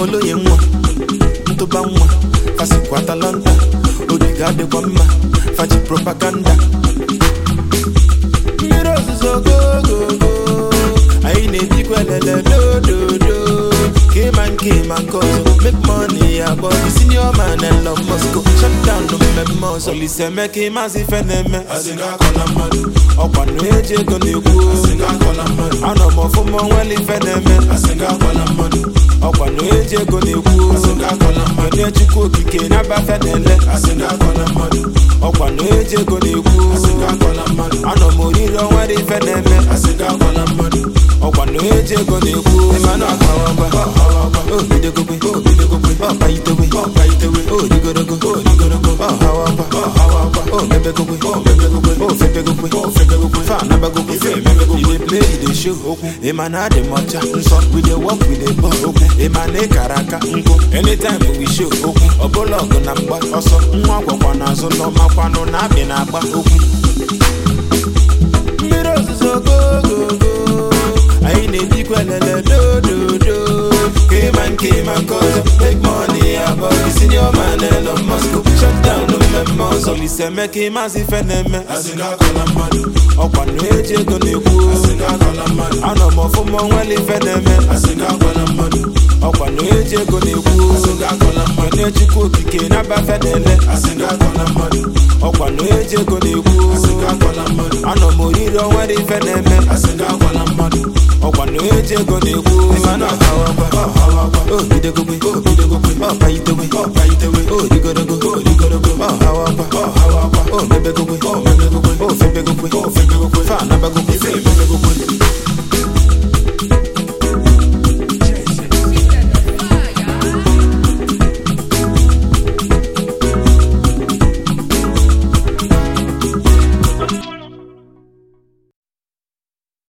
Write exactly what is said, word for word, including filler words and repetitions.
follow ye mwa Ntoba mwa Fasi kwa talanta Odigade kwa mma Fachi propaganda Miros so go go go Aine di kwa lele do do do Came and came and cause make money about the senior man and love must go shut down no memo so listen make him as if enemy asinga kola man opa no eje go ne ku asinga kola man ana mo fo mo well if enemy asinga kola man opa no eje go ne ku asinga kola man ne chuko kike na ba fenele asinga kola man opa no eje go ne ku asinga kola man ana mo ri ro wa if enemy asinga kola man opa no eje go ne ku emana kawa oh, we dey go, oh, we dey go, oh, buy it away, oh, buy it away, oh, you gotta go, oh, you gotta go, oh, how up, oh, how up, oh, baby go, oh, baby go, oh, baby go, oh, baby go, fan number go, baby go, you dey play, you dey show, okay, man, I dey matcha, so we dey walk, we dey ball, okay, man, I karaka, unko, anytime we show, okay, obolo go namba, also, mwa kwa kwa nazo, no makwano na be na ba, okay, miros so go go go, I need the kwelele do do do. Came and came and cause make money about the senior man and of Moscow. Shut down the memo, so listen make him as if enemy. Asinga kola man, opa no eje go ne ku. Asinga kola man, ano mo fo mo well if enemy. Asinga kola man, opa no eje go ne ku. Asinga kola man, ne chuko kike na ba fedele. Asinga kola man, opa no eje go ne ku. Asinga kola man, ano mo ri ro well if enemy. Asinga kola man, opa no eje go ne ku. Emana kawa. Oh, you dey go, oh, you dey go, oh, buy it away, oh, buy it away, oh, you gotta go, oh, you gotta go, oh, how up, oh, how up, oh, baby go, oh, baby go, oh, baby go, oh, baby go, fan number go, baby.